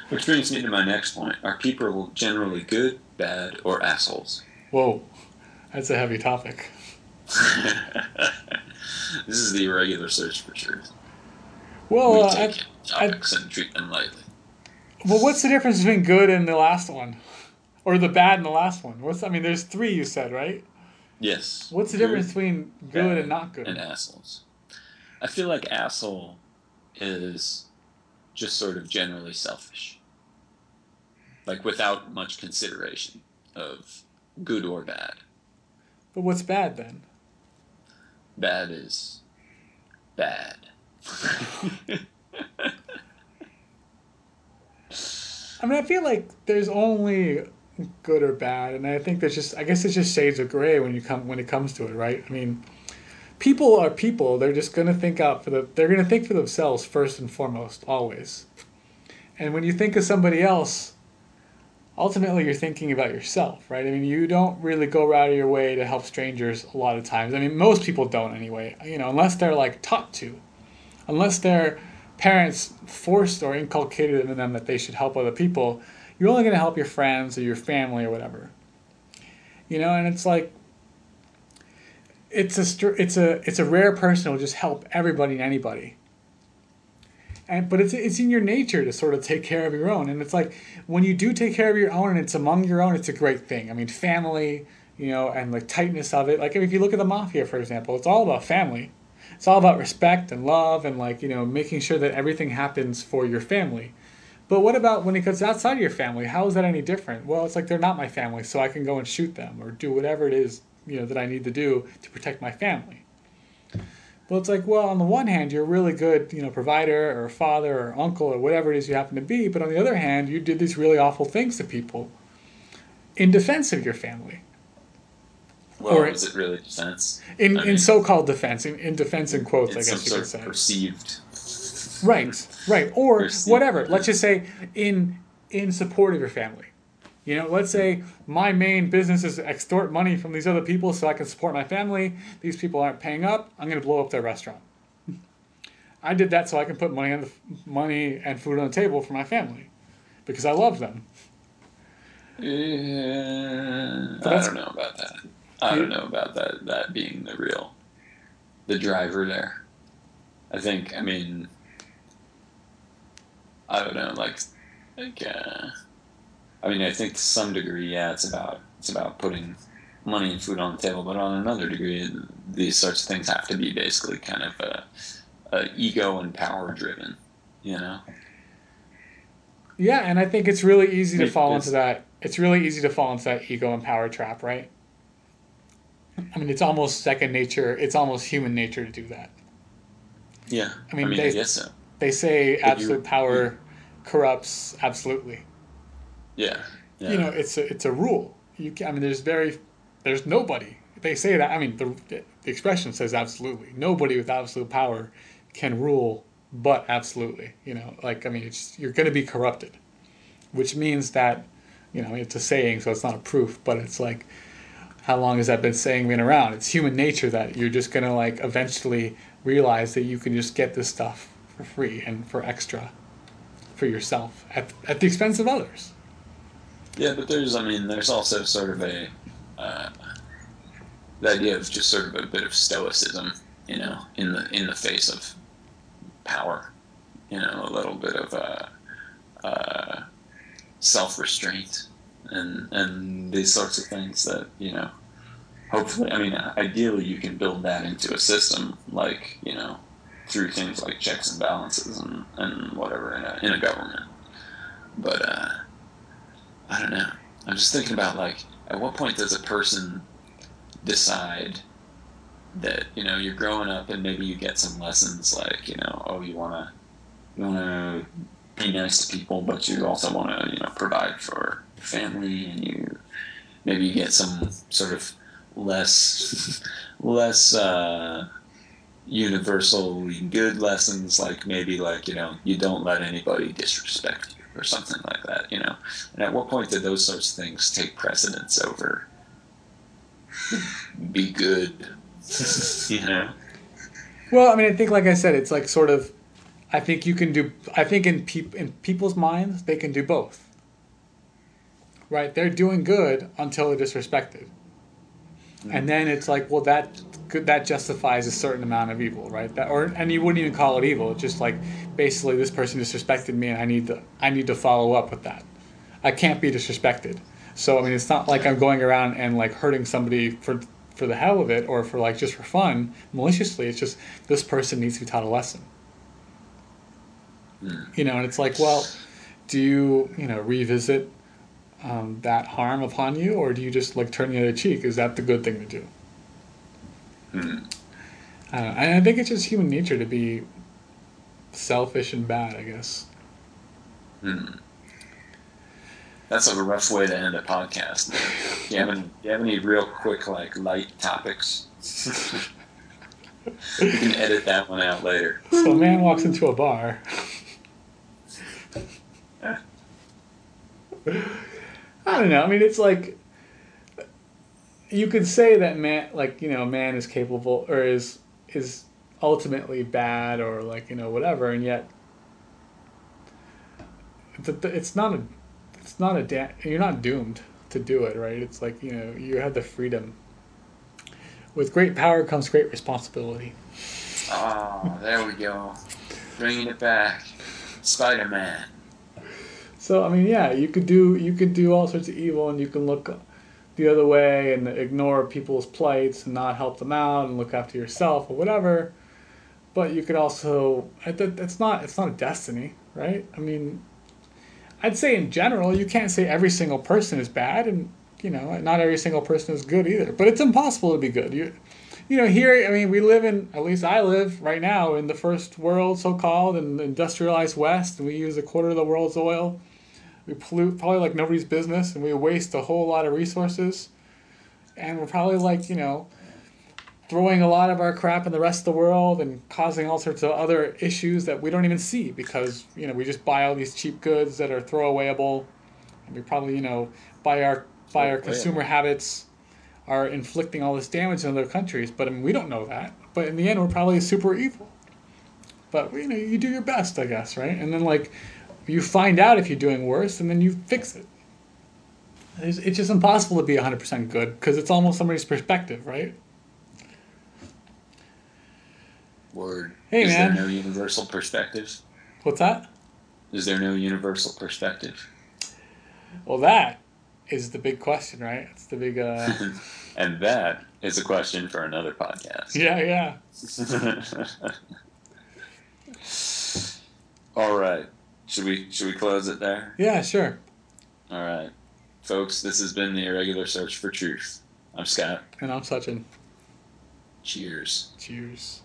Which brings me to my next point. Are people generally good, bad, or assholes? Whoa, that's a heavy topic. This is the irregular search for truth. Well, We uh, take I, I, topics and treat them lightly. well, what's the difference between good and the last one, or the bad and the last one? I mean, there's three you said, right? Yes, What's the difference good, between good and bad, not and good? assholes. I feel like asshole is just sort of generally selfish, like without much consideration of good or bad. But what's bad then? Bad is bad. I mean, I feel like there's only good or bad, and I think I guess it's just shades of gray when it comes to it, right? I mean, people are people. They're just gonna they're gonna think for themselves first and foremost, always. And when you think of somebody else, ultimately you're thinking about yourself, right? I mean, you don't really go out of your way to help strangers a lot of times. I mean, most people don't anyway, unless they're like taught to, unless their parents forced or inculcated in them that they should help other people. You're only going to help your friends or your family or whatever, and it's like it's a rare person who will just help everybody and anybody. But it's in your nature to sort of take care of your own, and it's like when you do take care of your own and it's among your own, it's a great thing. I mean, family, and the tightness of it. Like if you look at the mafia, for example, it's all about family. It's all about respect and love and making sure that everything happens for your family. But what about when it gets outside of your family? How is that any different? Well, it's like they're not my family, so I can go and shoot them or do whatever it is that I need to do to protect my family. Well, it's like, well, on the one hand, you're a really good, provider or father or uncle or whatever it is you happen to be. But on the other hand, you did these really awful things to people in defense of your family, Well, or is it really defense? I in mean, so-called defense, in defense in quotes, I it's some guess you could sort of say. perceived, Right, right, or perceived whatever. Let's just defense. say in support of your family. Let's say my main business is to extort money from these other people so I can support my family. These people aren't paying up. I'm going to blow up their restaurant. I did that so I can put money and food on the table for my family because I love them. But I that's don't know about that. I don't you, know about that being the driver there. I think. I mean, I don't know. Like. I mean, I think to some degree, yeah, it's about putting money and food on the table, but on another degree, these sorts of things have to be basically kind of ego and power driven. You know, yeah, and I think it's really easy I to mean, fall into it's that. It's really easy to fall into that ego and power trap, right? I mean, it's almost second nature. It's almost human nature to do that. yeah. I I mean, mean, I guess so. they say But absolute power corrupts absolutely. yeah, yeah. It's a rule. I mean, there's nobody. They say that. I mean, the expression says absolutely. Nobody with absolute power can rule, but absolutely. Like I mean, you're going to be corrupted, which means that, it's a saying, so it's not a proof, but it's like, how long has that been around? It's human nature that you're just going to like eventually realize that you can just get this stuff for free and for extra for yourself at the expense of others. Yeah, but I mean, there's also sort of uh, the idea of just sort of a bit of stoicism, in the face of power, a little bit of self restraint and these sorts of things that hopefully, I mean, ideally you can build that into a system like through things like checks and balances and whatever in a government, but I don't know. I'm just thinking about like at what point does a person decide that you're growing up and maybe you get some lessons like oh you want to be nice to people but you also want to provide for your family and maybe you get some sort of less universally good lessons like maybe like you don't let anybody disrespect you or something like that and at what point did those sorts of things take precedence over be good you know Well, I mean, I think, like I said, it's like sort of I think you can do. I think in people's minds, they can do both. Right? They're doing good until they're disrespected, and then it's like, well, that justifies a certain amount of evil, right? And you wouldn't even call it evil. It's just like basically this person disrespected me, and I need to follow up with that. I can't be disrespected. So I mean, it's not like I'm going around and like hurting somebody for the hell of it or for like just for fun maliciously. It's just this person needs to be taught a lesson. You know, and it's like, well, do you revisit that harm upon you, or do you just like turn the other cheek? Is that the good thing to do? I don't know. And I think it's just human nature to be selfish and bad, I guess. That's a rough way to end a podcast. Do you have any real quick, like, light topics? You can edit that one out later. So a man walks into a bar. I don't know. I mean, it's like you could say that man is capable or is ultimately bad or like whatever, and yet it's not you're not doomed to do it, right? It's like you have the freedom. With great power comes great responsibility. Oh, there we go, bringing it back, Spider-Man. So I mean, yeah, you could do all sorts of evil, and you can look the other way and ignore people's plights and not help them out and look after yourself or whatever. But you could also it's not a destiny, right? I mean, I'd say in general you can't say every single person is bad, and not every single person is good either. But it's impossible to be good. Here, I mean, we live in, at least I live right now in the first world, so-called, in the industrialized West, and we use a quarter of the world's oil. We pollute probably like nobody's business, and we waste a whole lot of resources. And we're probably like, throwing a lot of our crap in the rest of the world and causing all sorts of other issues that we don't even see because, we just buy all these cheap goods that are throwawayable. And we probably, by our consumer habits are inflicting all this damage in other countries. But I mean, we don't know that. But in the end, we're probably super evil. But, you do your best, I guess, right? And then, like, you find out if you're doing worse, and then you fix it. It's just impossible to be 100% good because it's almost somebody's perspective, right? Word. Hey, Is man. there no universal perspective? What's that? Is there no universal perspective? Well, that is the big question, right? It's the big... And that is a question for another podcast. Yeah. All right. Should we close it there? Yeah, sure. All right. Folks, this has been the Irregular Search for Truth. I'm Scott. And I'm Sachin. Cheers. Cheers.